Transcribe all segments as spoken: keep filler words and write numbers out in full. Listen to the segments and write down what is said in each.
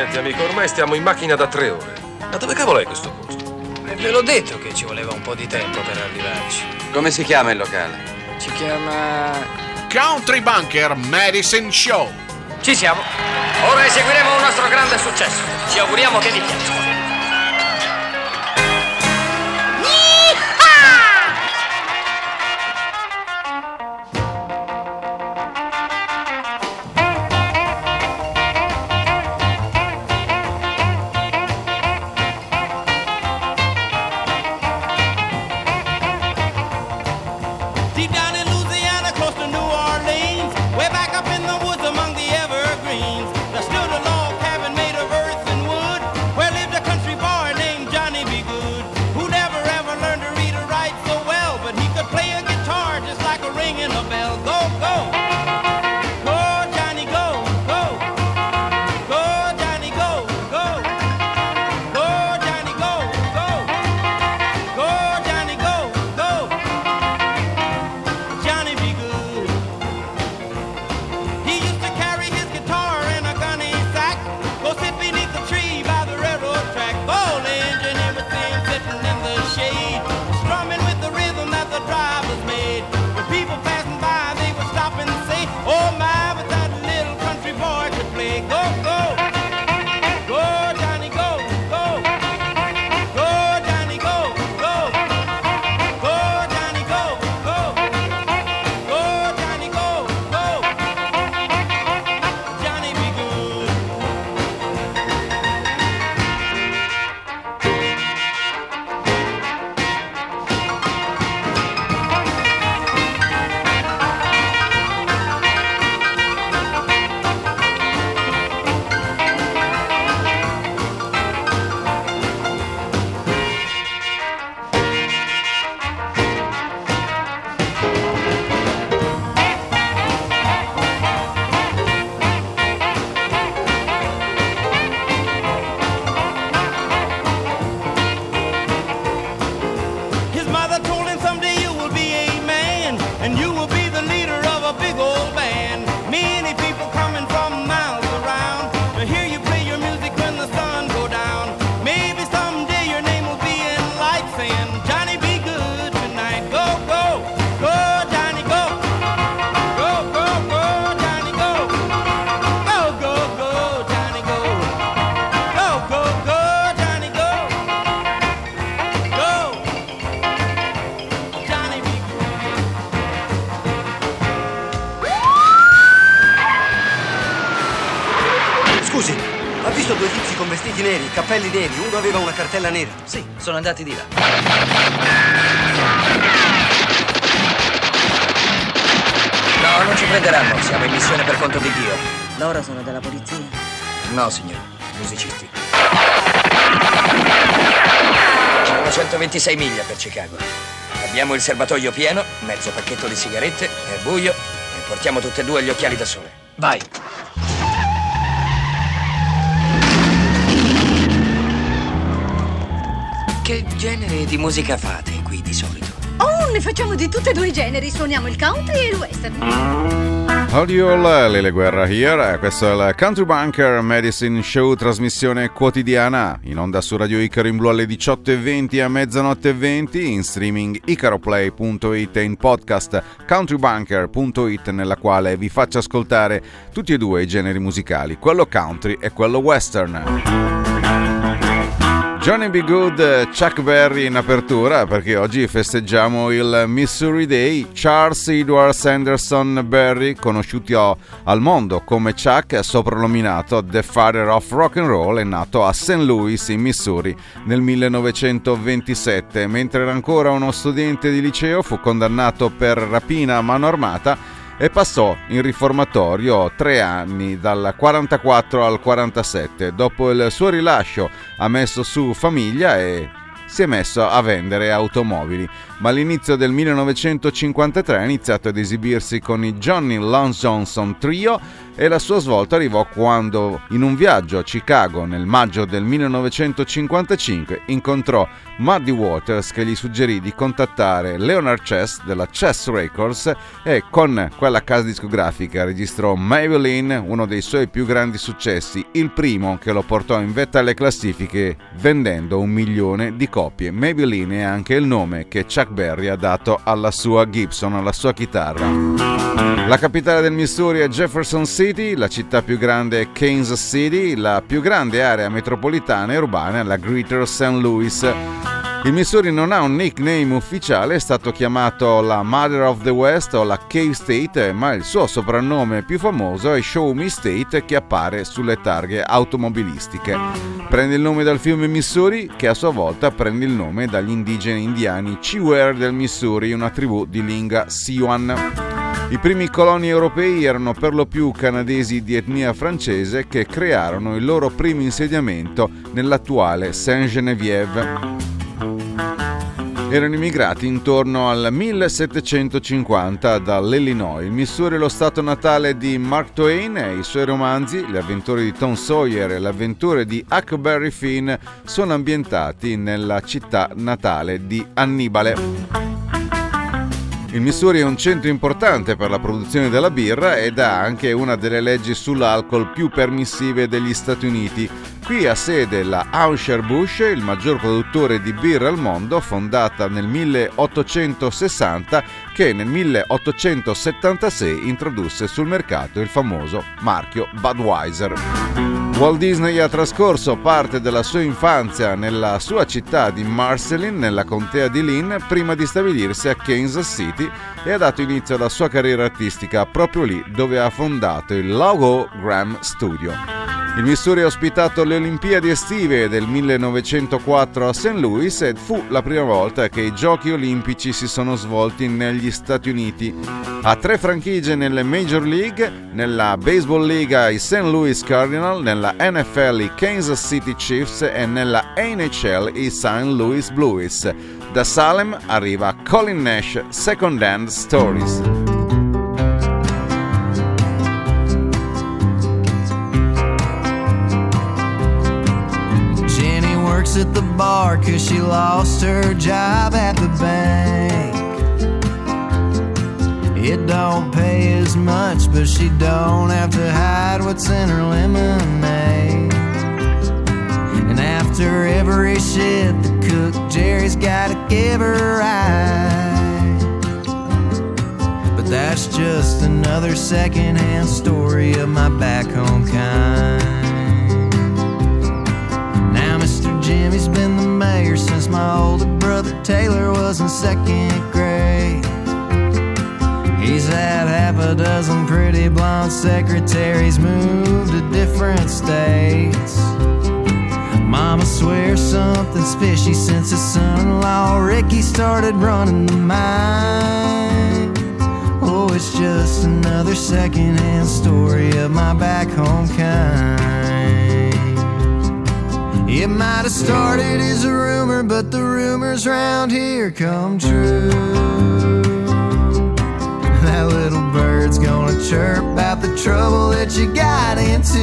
Senti amico, ormai stiamo in macchina da tre ore. Ma dove cavolo è questo posto? E ve l'ho detto che ci voleva un po' di tempo per arrivarci. Come si chiama il locale? Si chiama... Country Bunker Medicine Show. Ci siamo. Ora eseguiremo un nostro grande successo. Ci auguriamo che vi piaccia. Cappelli neri, uno aveva una cartella nera. Sì, sono andati di là. No, non ci prenderanno, siamo in missione per conto di Dio. Loro sono della polizia? No, signore, musicisti. Sono centoventisei miglia per Chicago. Abbiamo il serbatoio pieno, mezzo pacchetto di sigarette, è buio e portiamo tutte e due gli occhiali da sole. Vai! Che genere di musica fate qui di solito? Oh, ne facciamo di tutti e due i generi. Suoniamo il country e il western. Audio Lele Guerra here. Questo è il Country Bunker Medicine Show, trasmissione quotidiana in onda su Radio Icaro in blu alle diciotto e venti e a mezzanotte e venti, in streaming icaroplay punto it e in podcast countrybunker punto it, nella quale vi faccio ascoltare tutti e due i generi musicali, quello country e quello western. Johnny B. Good, Chuck Berry in apertura, perché oggi festeggiamo il Missouri Day. Charles Edward Sanderson Berry, conosciuto al mondo come Chuck, soprannominato The Father of Rock and Roll, è nato a Saint Louis in Missouri nel millenovecentoventisette. Mentre era ancora uno studente di liceo fu condannato per rapina a mano armata e passò in riformatorio tre anni, dal quarantaquattro al quarantasette. Dopo il suo rilascio ha messo su famiglia e si è messo a vendere automobili, ma all'inizio del millenovecentocinquantatré ha iniziato ad esibirsi con i Johnny Long Johnson Trio e la sua svolta arrivò quando, in un viaggio a Chicago nel maggio del millenovecentocinquantacinque, incontrò Muddy Waters, che gli suggerì di contattare Leonard Chess della Chess Records, e con quella casa discografica registrò Maybelline, uno dei suoi più grandi successi, il primo che lo portò in vetta alle classifiche vendendo un milione di copie. Maybelline è anche il nome che Chuck Berry ha dato alla sua Gibson, alla sua chitarra. La capitale del Missouri è Jefferson City, la città più grande è Kansas City, la più grande area metropolitana e urbana è la Greater Saint Louis. Il Missouri non ha un nickname ufficiale, è stato chiamato la Mother of the West o la Cave State, ma il suo soprannome più famoso è Show Me State, che appare sulle targhe automobilistiche. Prende il nome dal fiume Missouri, che a sua volta prende il nome dagli indigeni indiani Chippewa del Missouri, una tribù di lingua Siouan. I primi coloni europei erano per lo più canadesi di etnia francese che crearono il loro primo insediamento nell'attuale Sainte-Geneviève. Erano immigrati intorno al millesettecentocinquanta dall'Illinois. Il Missouri è lo stato natale di Mark Twain e i suoi romanzi, Le avventure di Tom Sawyer e Le avventure di Huckleberry Finn, sono ambientati nella città natale di Annibale. Il Missouri è un centro importante per la produzione della birra ed ha anche una delle leggi sull'alcol più permissive degli Stati Uniti. Qui ha sede la Anheuser-Busch, il maggior produttore di birra al mondo, fondata nel milleottocentosessanta, che nel milleottocentosettantasei introdusse sul mercato il famoso marchio Budweiser. Walt Disney ha trascorso parte della sua infanzia nella sua città di Marceline, nella contea di Lynn, prima di stabilirsi a Kansas City, e ha dato inizio alla sua carriera artistica proprio lì, dove ha fondato il Logo Graham Studio. Il Missouri ha ospitato le Olimpiadi estive del millenovecentoquattro a Saint Louis e fu la prima volta che i Giochi Olimpici si sono svolti negli Stati Uniti. Ha tre franchigie nelle Major League, nella Baseball Liga i Saint Louis Cardinals, nella N F L i Kansas City Chiefs e nella N H L i Saint Louis Blues. Da Salem arriva Colin Nash, Second Hand Stories. At the bar cause she lost her job at the bank. It don't pay as much, but she don't have to hide what's in her lemonade. And after every shit, the cook Jerry's gotta give her right. But that's just another secondhand story of my back home kind. Jimmy's been the mayor since my older brother Taylor was in second grade. He's had half a dozen pretty blonde secretaries, moved to different states. Mama swears something's fishy since his son-in-law Ricky started running the mine. Oh, it's just another second-hand story of my back home kind. It might have started as a rumor, but the rumors round here come true. That little bird's gonna chirp about the trouble that you got into.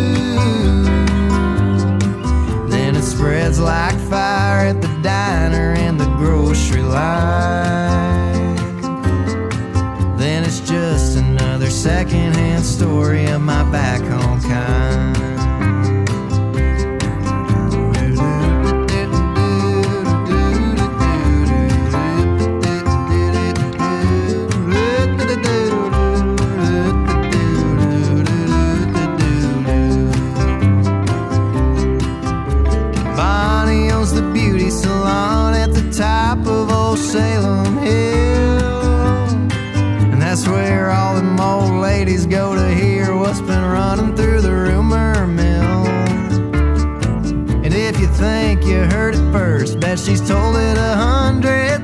Then it spreads like fire at the diner and the grocery line. Then it's just another secondhand story of my back home kind. Salon at the top of old Salem Hill, and that's where all them old ladies go to hear what's been running through the rumor mill. And if you think you heard it first, bet she's told it a hundred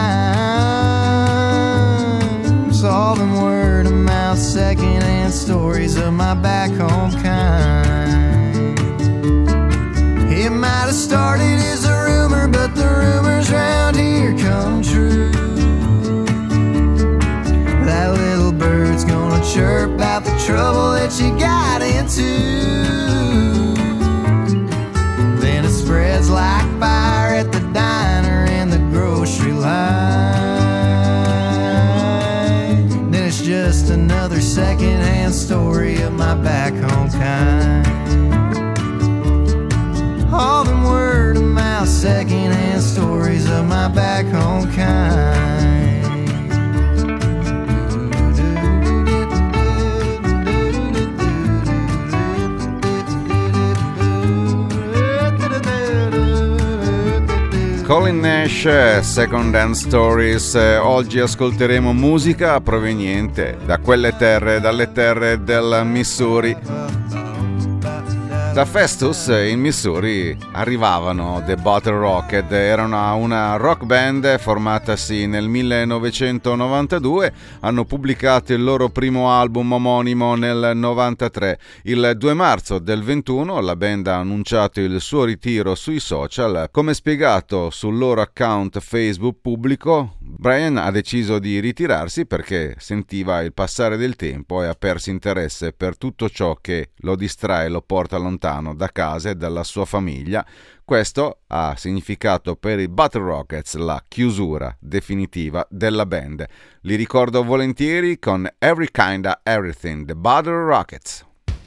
times. All them word of mouth second-hand stories of my back home kind. It might have started as a rumor, but the rumors round here come true. That little bird's gonna chirp out the trouble that Colin Nash, Second Hand Stories. Oggi ascolteremo musica proveniente da quelle terre, dalle terre del Missouri. Da Festus, in Missouri, arrivavano The Bottle Rocket. Erano una rock band formatasi nel millenovecentonovantadue. Hanno pubblicato il loro primo album omonimo nel novantatré. Il due marzo del ventuno la band ha annunciato il suo ritiro sui social. Come spiegato sul loro account Facebook pubblico, Brian ha deciso di ritirarsi perché sentiva il passare del tempo e ha perso interesse per tutto ciò che lo distrae e lo porta lontano da casa e dalla sua famiglia. Questo ha significato per i Bottle Rockets la chiusura definitiva della band. Li ricordo volentieri con Every Kinda Everything, The Bottle Rockets.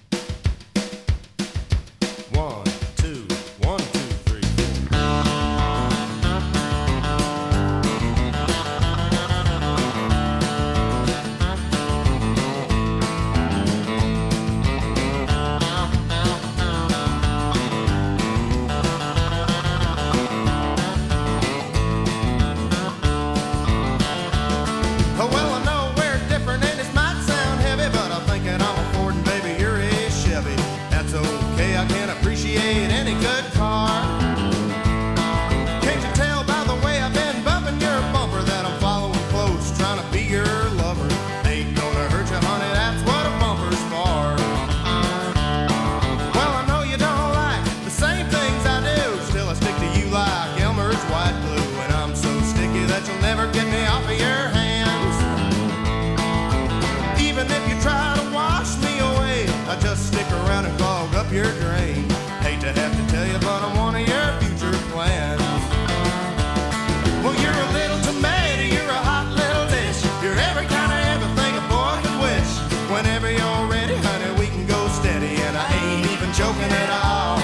Your drain. Hate to have to tell you, but I'm one of your future plans. Well, you're a little tomato, you're a hot little dish. You're every kind of everything a boy could wish. Whenever you're ready, honey, we can go steady, and I ain't even joking at all.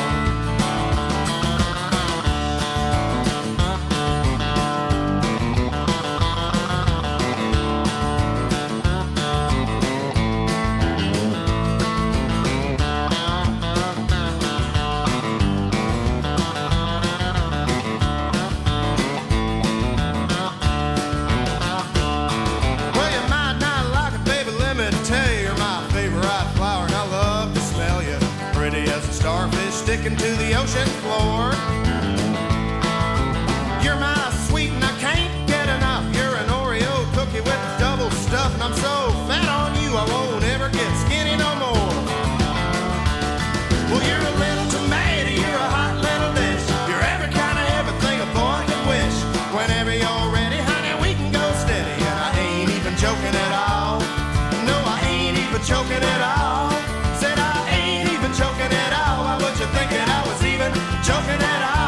Sticking to the ocean floor. You're my sweet and I can't get enough. You're an Oreo cookie with double stuff, and I'm so fat on you I won't ever get skinny no more. Well, you're a little tomato, you're a hot little dish. You're every kind of everything a boy could wish. Whenever you're ready, honey, we can go steady, and I ain't even joking at all. No, I ain't even joking at all. Said I ain't even joking at all. Why would you think that I was even joking at all?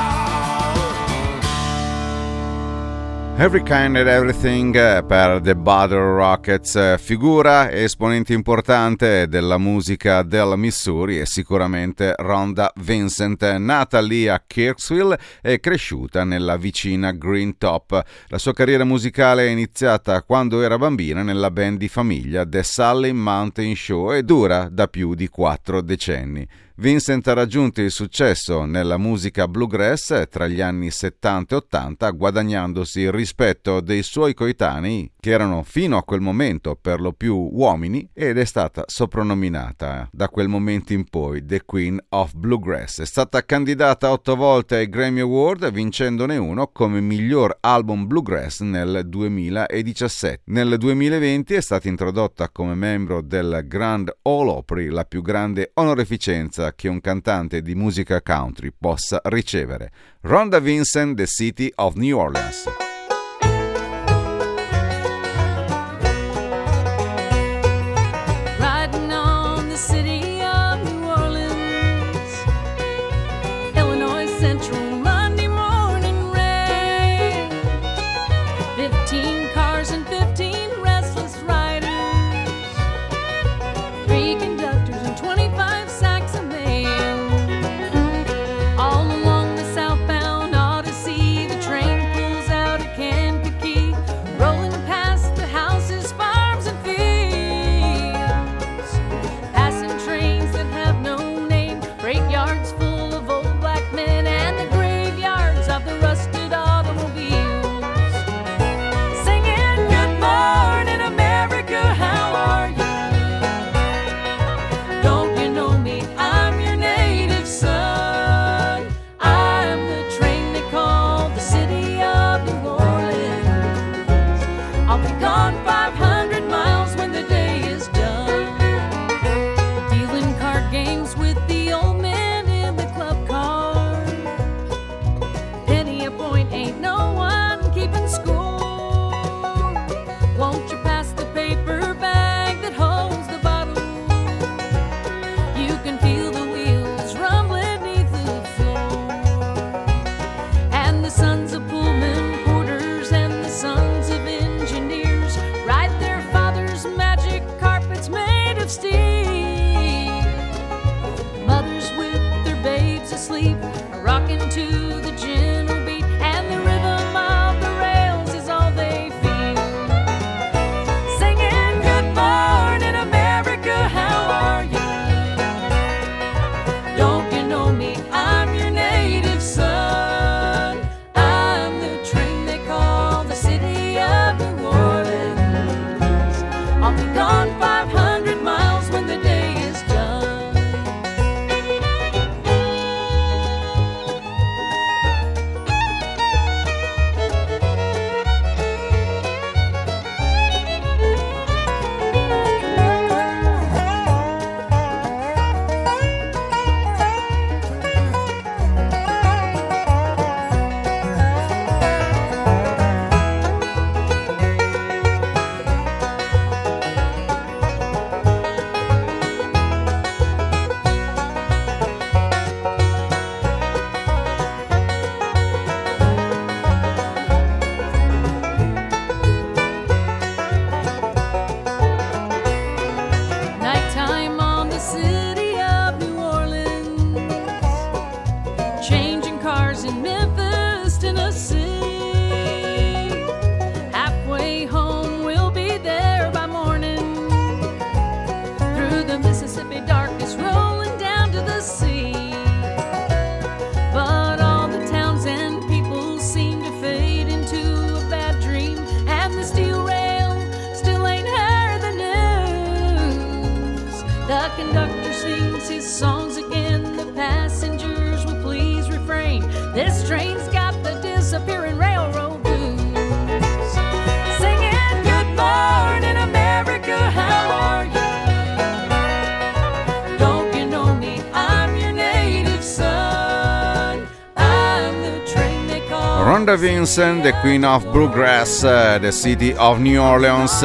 Every Kind and Everything per The Bottle Rockets, figura e esponente importante della musica del Missouri è sicuramente Rhonda Vincent, nata lì a Kirksville e cresciuta nella vicina Green Top. La sua carriera musicale è iniziata quando era bambina nella band di famiglia The Sally Mountain Show e dura da più di quattro decenni. Vincent ha raggiunto il successo nella musica bluegrass tra gli anni settanta e ottanta, guadagnandosi il rispetto dei suoi coetanei, che erano fino a quel momento per lo più uomini, ed è stata soprannominata da quel momento in poi The Queen of Bluegrass. È stata candidata otto volte ai Grammy Award, vincendone uno come miglior album bluegrass nel duemiladiciassette. Nel duemilaventi è stata introdotta come membro del Grand Ole Opry, la più grande onorificenza che un cantante di musica country possa ricevere. Rhonda Vincent, The City of New Orleans. Riding on the city of New Orleans, Illinois Central, Monday morning rain. Fifteen cars and fifteen restless riders, three conductors and twenty-five sacks of mail. All along the southbound Odyssey, the train pulls out changing cars in Memphis, Tennessee. Halfway home, we'll be there by morning. Through the Mississippi darkness, rolling down to the sea. But all the towns and people seem to fade into a bad dream, and the steel rail still ain't heard the news. The conductor sings his songs again, the passengers will please refrain. This train's got the disappearing railroad blues. Singing, good morning, America, how are you? Don't you know me? I'm your native son. I'm the train they call Rhonda Vincent, the Queen of Bluegrass, uh, the City of New Orleans.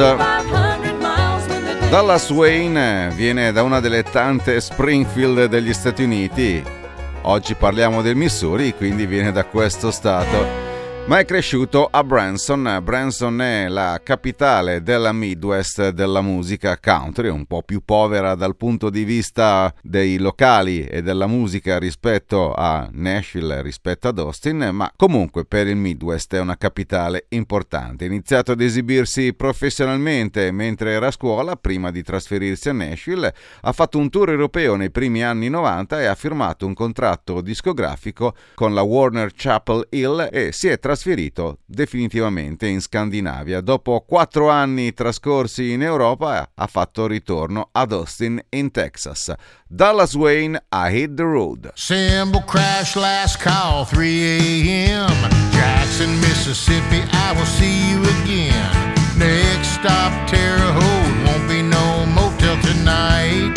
Dallas Wayne viene da una delle tante Springfield degli Stati Uniti. Oggi parliamo del Missouri, quindi viene da questo stato. Ma è cresciuto a Branson. Branson è la capitale della Midwest della musica country, un po' più povera dal punto di vista dei locali e della musica rispetto a Nashville, rispetto ad Austin, ma comunque per il Midwest è una capitale importante. Ha iniziato ad esibirsi professionalmente mentre era a scuola, prima di trasferirsi a Nashville. Ha fatto un tour europeo nei primi anni novanta e ha firmato un contratto discografico con la Warner Chappell Hill e si è trasferito trasferito definitivamente in Scandinavia. Dopo quattro anni trascorsi in Europa ha fatto ritorno ad Austin in Texas. Dallas Wayne, I Hit the Road. Cymbal crash, last call, three a.m. Jackson, Mississippi, I will see you again. Next stop, Terre Haute, won't be no motel tonight.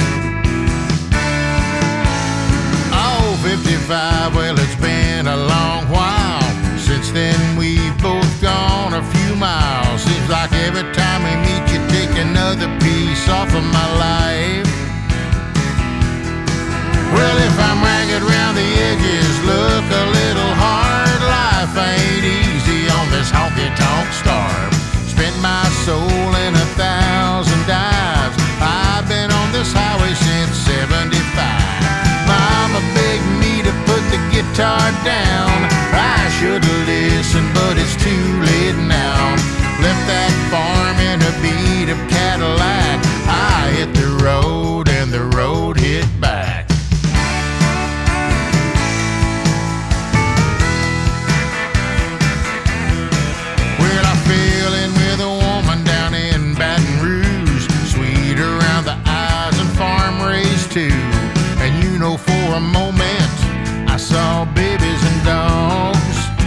Oh, fifty-five, well, it's been a long while. Since then we've both gone a few miles. Seems like every time we meet you take another piece off of my life. Well, if I'm ragged round the edges, look a little hard. Life ain't easy on this honky-tonk star. Spent my soul in a thousand dives. I've been on this highway since seventy-five. Mama begged me to put the guitar down. I should've listened, but it's too late now. Left that farm in a beat up Cadillac. I hit the road and the road hit back. Well, I fell in with a woman down in Baton Rouge. Sweet around the eyes and farm raised too. And you know, for a moment I saw babies and dogs.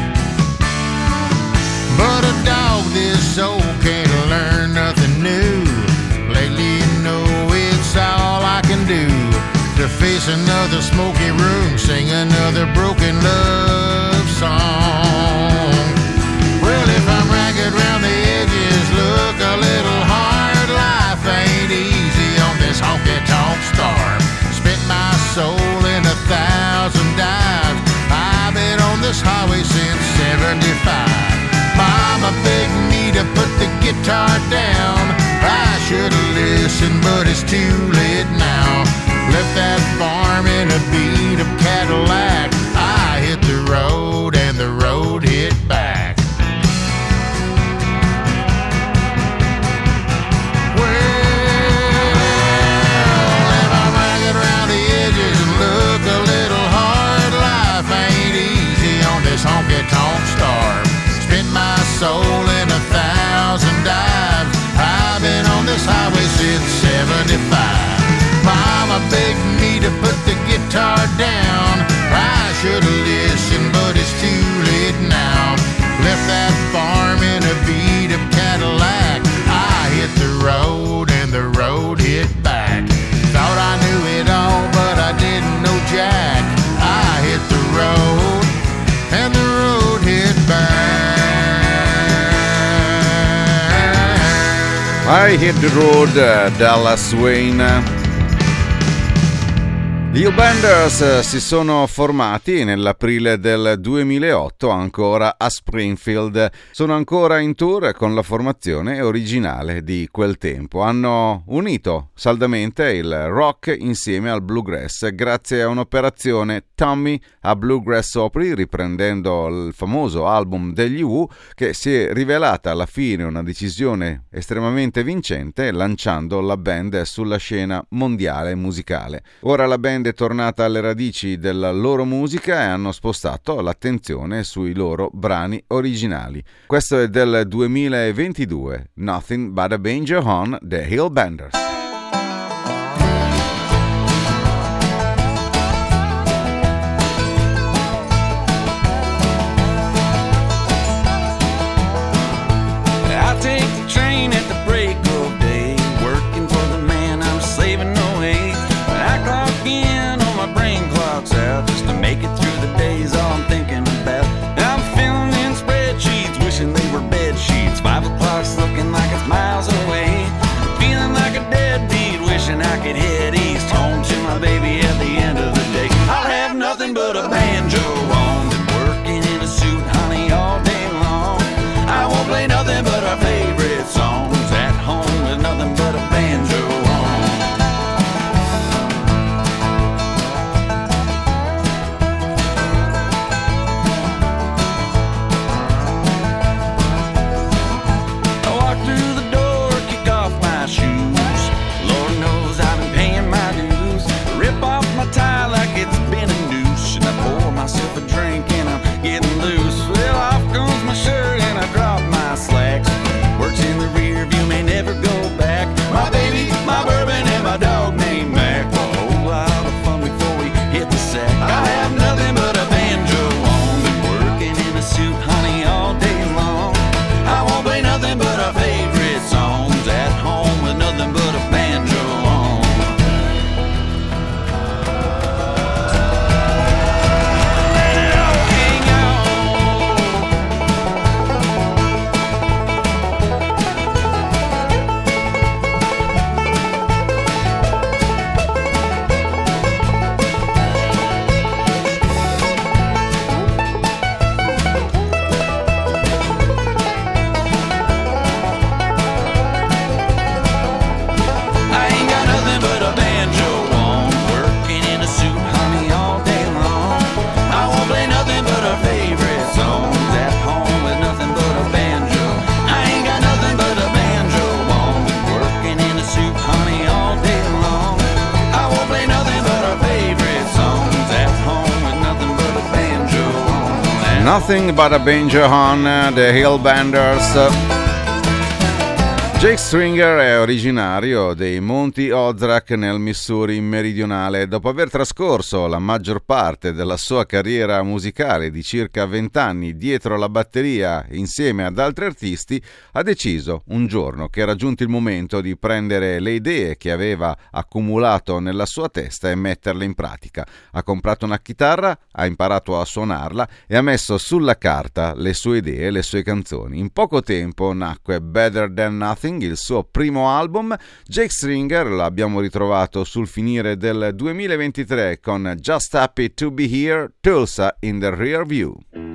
But a dog this old can't learn nothing new. Lately, you know, it's all I can do to face another smoky room, sing another broken love song. Well, if I'm ragged round the edges, look a little hard. Life ain't easy on this honky-tonk star. Spent my soul in a thousand dives. I've been on this highway since seventy-five. Mama begged me to put the guitar down. I should've listened, but it's too late now. Left that farm in a beat-up Cadillac. I hit the road and the road hit back. Honky-tonk star. Spent my soul in a thousand dives. I've been on this highway since seventy-five. Mama begged me to put the guitar down. I should've listened, but it's too late now. Left that farm in a beat-up Cadillac. I hit the road and the road hit back. Thought I knew it all, but I didn't know jack. I hit the road and the road hit back. I Hit the Road, Dallas Wayne. Gli Hill Benders si sono formati nell'aprile del duemilaotto ancora a Springfield. Sono ancora in tour con la formazione originale di quel tempo. Hanno unito saldamente il rock insieme al bluegrass grazie a un'operazione Tommy a Bluegrass Opry, riprendendo il famoso album degli Who, che si è rivelata alla fine una decisione estremamente vincente, lanciando la band sulla scena mondiale musicale. Ora la band è tornata alle radici della loro musica e hanno spostato l'attenzione sui loro brani originali. Questo è del duemilaventidue, Nothing But a Banjo on The Hill Benders. Nothing But a Banjo on The Hill Benders. Jake Stringer è originario dei Monti Ozark nel Missouri meridionale. Dopo aver trascorso la maggior parte della sua carriera musicale di circa vent'anni dietro la batteria insieme ad altri artisti, ha deciso un giorno che era giunto il momento di prendere le idee che aveva accumulato nella sua testa e metterle in pratica. Ha comprato una chitarra, ha imparato a suonarla e ha messo sulla carta le sue idee e le sue canzoni. In poco tempo nacque Better Than Nothing, il suo primo album. Jake Stringer l'abbiamo ritrovato sul finire del duemilaventitré con Just Happy to Be Here, Tulsa in the Rear View.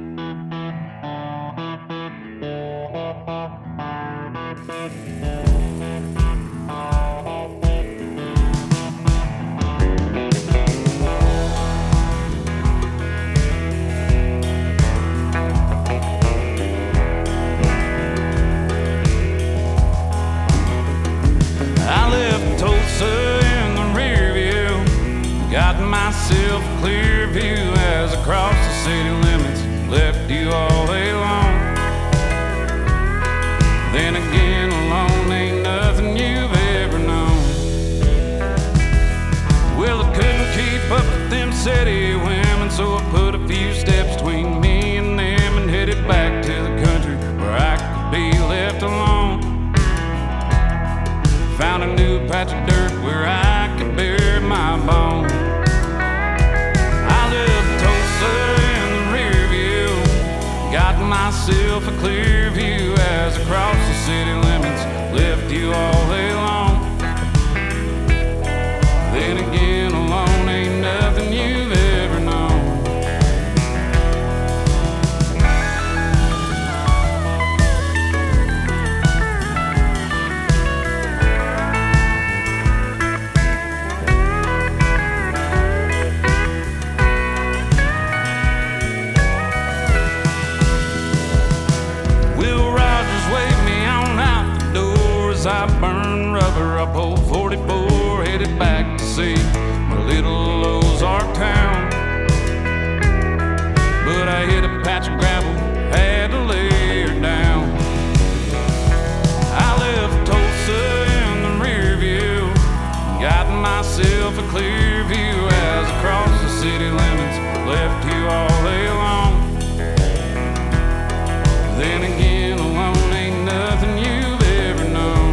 Myself a clear view as I cross the city limits, left you all alone. Then again, alone ain't nothing you've ever known. Well, I couldn't keep up with them city women, so I put a few steps between me and them and headed back to the country where I could be left alone. Found a new patch of dirt where I could bury my bones. Got myself a clear view as I cross the city limits, left you all alone. Then again, alone ain't nothing left you all alone. Then again, alone ain't nothing you've ever known.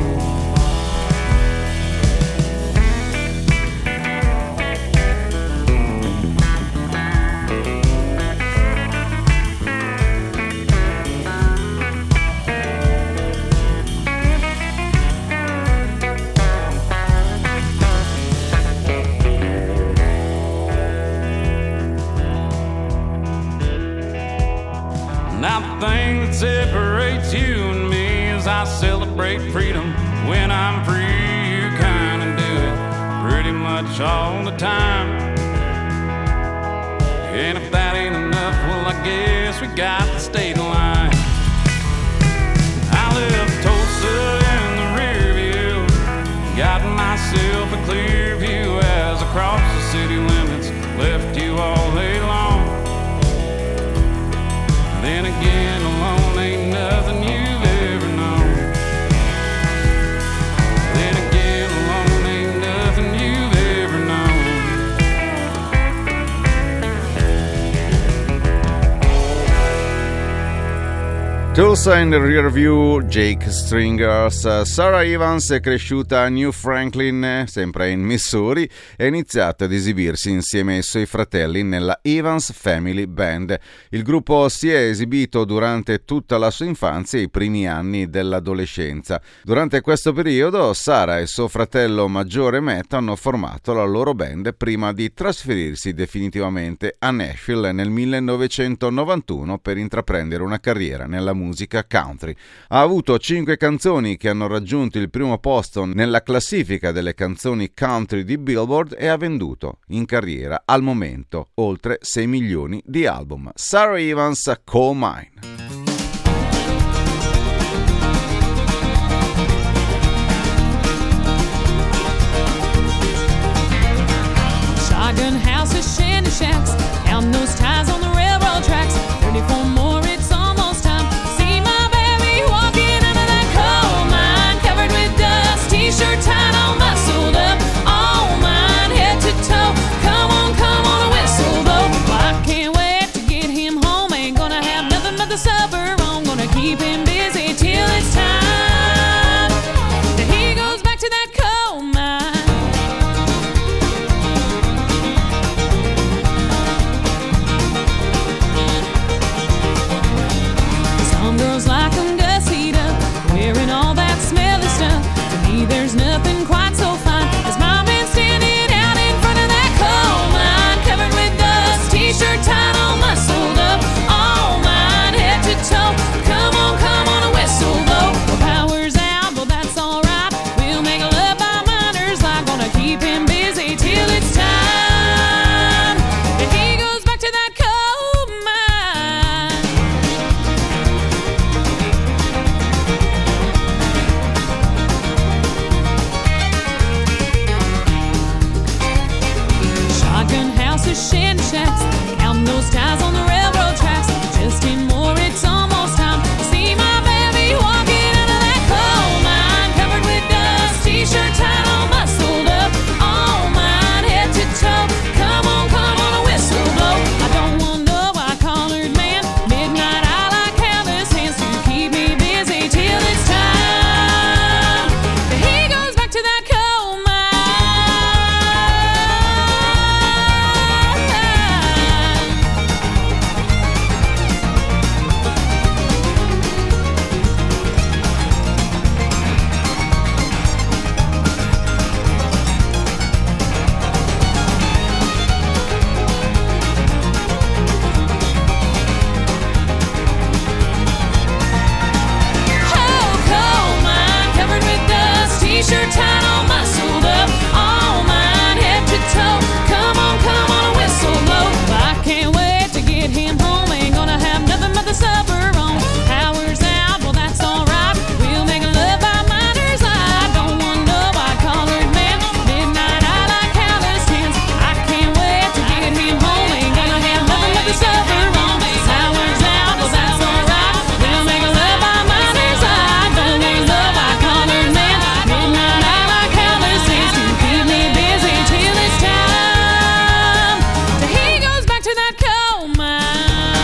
Now the thing that separates you and me is I celebrate freedom when I'm free. You kinda do it pretty much all the time. And if that ain't enough, well, I guess we got the state line. I left Tulsa in the rear view, got myself a clear view as I crossed the city limits, left you all alone. Then again, alone ain't nothing you've ever known. Then again, alone ain't nothing you've ever known. Tulsa in the rear view, Jake Stringers. Sarah Evans è cresciuta a New Franklin, sempre in Missouri, e ha iniziato ad esibirsi insieme ai suoi fratelli nella Evans Family Band. Il gruppo si è esibito durante tutta la sua infanzia e i primi anni dell'adolescenza. Durante questo periodo, Sarah e suo fratello maggiore Matt hanno formato la loro band prima di trasferirsi definitivamente a Nashville nel millenovecentonovantuno per intraprendere una carriera nella musica musica country. Ha avuto cinque canzoni che hanno raggiunto il primo posto nella classifica delle canzoni country di Billboard e ha venduto in carriera al momento oltre sei milioni di album. Sarah Evans, Coal Mine. Shotgun houses, shanty shacks, counting those ties on the railroad tracks. thirty-four more, it's almost time. See my baby walking into that coal mine, covered with dust, t-shirt tied on, muscled up, all mine, head to toe. Come on, come on, a whistle though. Well, I can't wait to get him home. Ain't gonna have nothing but the sun.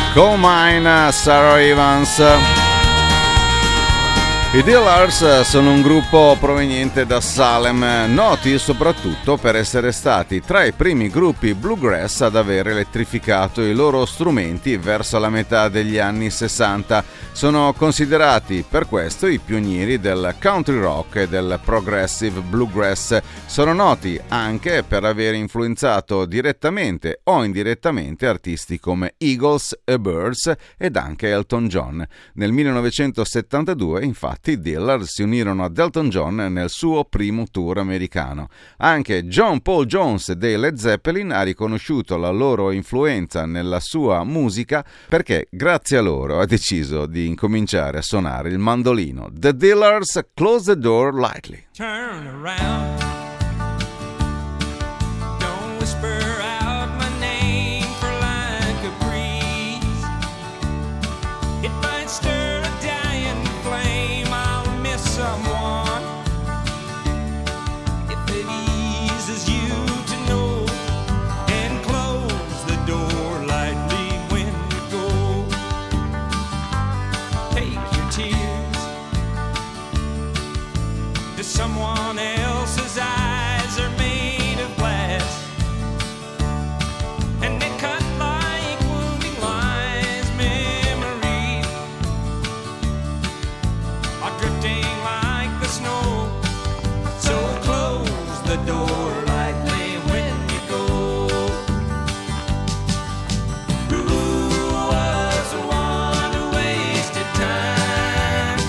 Coal Mine, Sarah Evans. I Dillars sono un gruppo proveniente da Salem, noti soprattutto per essere stati tra i primi gruppi bluegrass ad aver elettrificato i loro strumenti verso la metà degli anni sessanta. Sono considerati per questo i pionieri del country rock e del progressive bluegrass. Sono noti anche per aver influenzato direttamente o indirettamente artisti come Eagles e Birds ed anche Elton John. Nel millenovecentosettantadue, infatti, i Dillars si unirono ad Elton John nel suo primo tour americano. Anche John Paul Jones dei Led Zeppelin ha riconosciuto la loro influenza nella sua musica perché grazie a loro ha deciso di incominciare a suonare il mandolino. The Dillars, Close the Door Lightly. Turn around. Don't whisper out my name for like a breeze. It might stir a dying flame. I'll miss someone. If it eases you to know and close the door lightly when you go. Take your tears to someone else's eyes are made of glass, and they cut like wounding lines. Memories are drifting like the snow, so close the door lightly when you go. Who was the one who wasted time?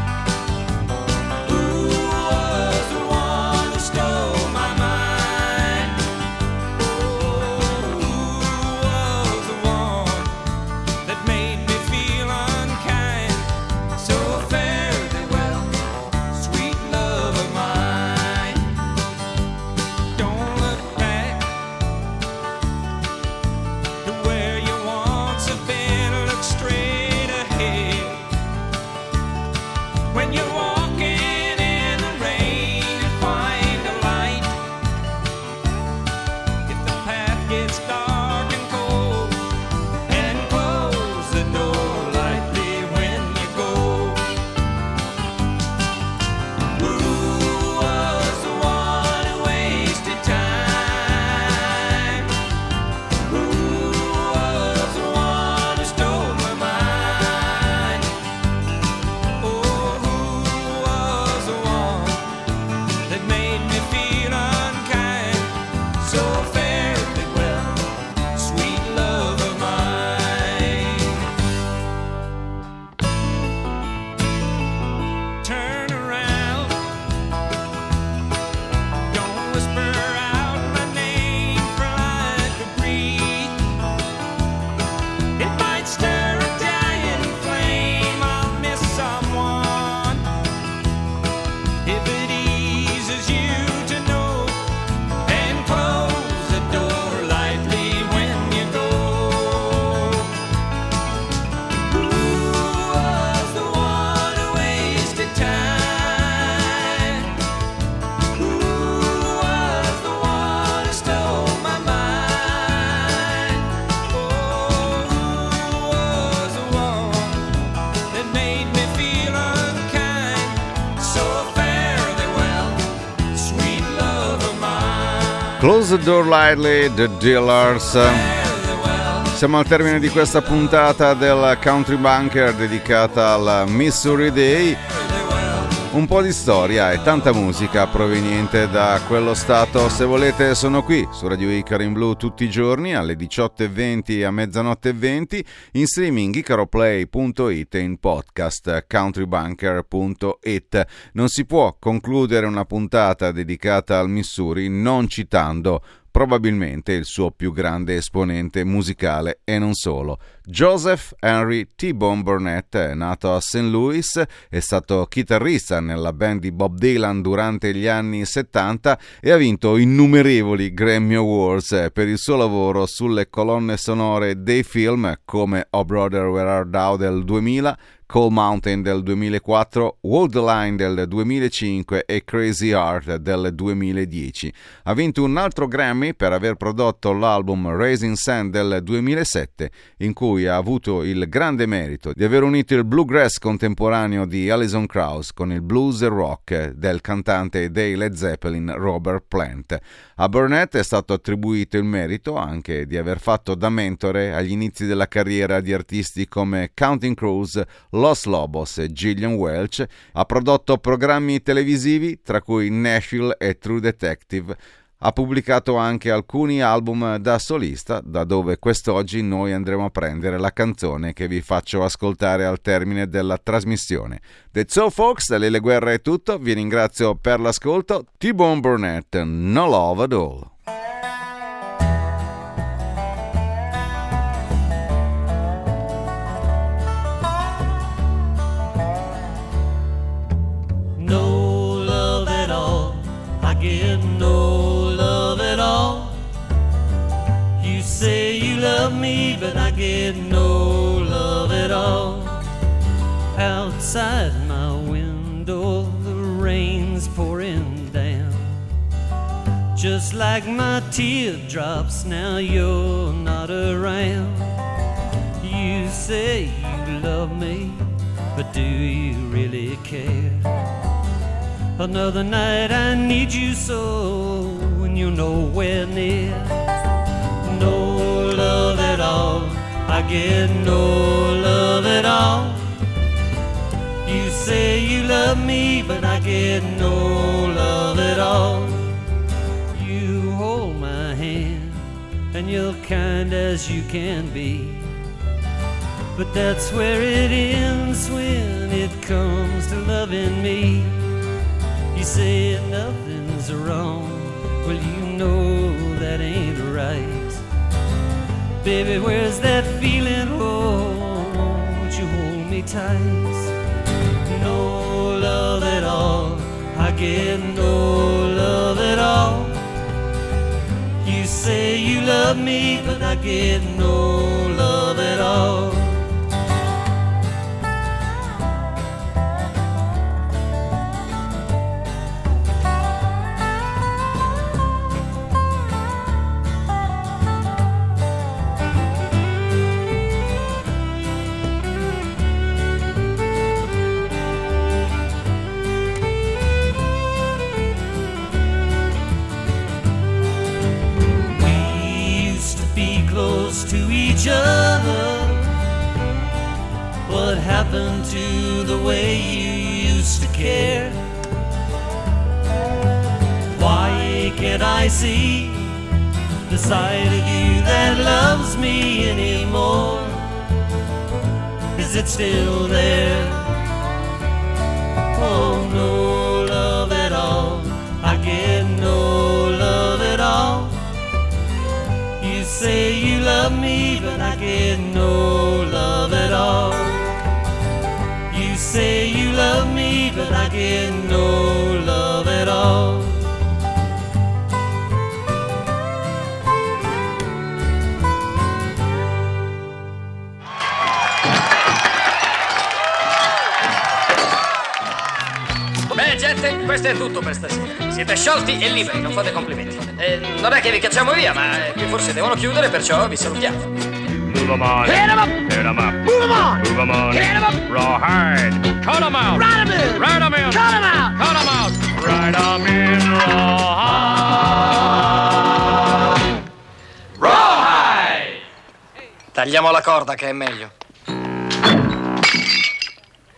Who was the one who stole my mind? Oh, who was the one that made me feel unkind? So fare thee well, sweet love of mine. Don't look back to where you once have been. Look straight ahead. When you're walking in the rain and find a light. If the path gets dark and cold, and close the door lightly when you go. Who was the one who wasted time? Who was the one who stole my mind? Oh, who was the one that made me feel unkind? So fare thee well, sweet love of mine. Turn around. Don't whisper out my name for like a breeze. It might stir a dying flame. I'll miss someone. If it eases you to know and close the door lightly when you go. Who was the one who wasted time? Who was the one who stole my mind? Oh, who was the one that made me feel unkind? So fare thee well, sweet love of mine. Close the Door Lightly, The Dillars. Siamo al termine di questa puntata del Country Bunker dedicata al Missouri Day. Un po' di storia e tanta musica proveniente da quello stato. Se volete sono qui su Radio Icaro in Blu tutti i giorni alle diciotto e venti e a mezzanotte e venti, in streaming icaroplay punto it e in podcast countrybunker punto it. Non si può concludere una puntata dedicata al Missouri non citando probabilmente il suo più grande esponente musicale e non solo. Joseph Henry T-Bone Burnett è nato a Saint Louis, è stato chitarrista nella band di Bob Dylan durante gli anni settanta e ha vinto innumerevoli Grammy Awards per il suo lavoro sulle colonne sonore dei film come Oh Brother Where Art Thou del duemila, Coal Mountain del duemilaquattro, Walk the Line del duemilacinque e Crazy Heart del duemiladieci. Ha vinto un altro Grammy per aver prodotto l'album Raising Sand del duemilasette, in cui lui ha avuto il grande merito di aver unito il bluegrass contemporaneo di Alison Krauss con il blues e rock del cantante dei Led Zeppelin Robert Plant. A Burnett è stato attribuito il merito anche di aver fatto da mentore agli inizi della carriera di artisti come Counting Crows, Los Lobos e Gillian Welch. Ha prodotto programmi televisivi tra cui Nashville e True Detective. Ha pubblicato anche alcuni album da solista, da dove quest'oggi noi andremo a prendere la canzone che vi faccio ascoltare al termine della trasmissione. That's so folks, da Lele Guerra è tutto, vi ringrazio per l'ascolto. T-Bone Burnett, No Love at All. No love at all, I get no love at all. You say you love me, but I get no love at all. Outside my window, the rain's pouring down, just like my teardrops. Now you're not around. You say you love me, but do you really care? Another night I need you so, and you're nowhere near. No love at all, I get no love at all. You say you love me, but I get no love at all. You hold my hand, and you're kind as you can be, but that's where it ends when it comes to loving me. You say nothing's wrong, well you know that ain't right. Baby, where's that feeling? Oh, won't you hold me tight? No love at all, I get no love at all. You say you love me, but I get no love at all. To each other, what happened to the way you used to care? Why can't I see the side of you that loves me anymore? Is it still there? Oh, no love at all, I get no love at all. You say you love me, but I get no love at all. You say you love me, but I get no love at all. Bene gente, questo è tutto per stasera. Siete sciolti e liberi, non fate complimenti. Eh, non è che vi cacciamo via, ma eh, qui forse devono chiudere, perciò vi salutiamo. Move 'em on. Hit 'em up. Hit 'em up. Move 'em on. Move 'em on. Hit 'em up. Rawhide. Cut 'em out. Ride 'em in. Ride 'em in. Cut 'em out. Cut 'em out. Ride 'em in. Rawhide. Rawhide. Tagliamo la corda che è meglio.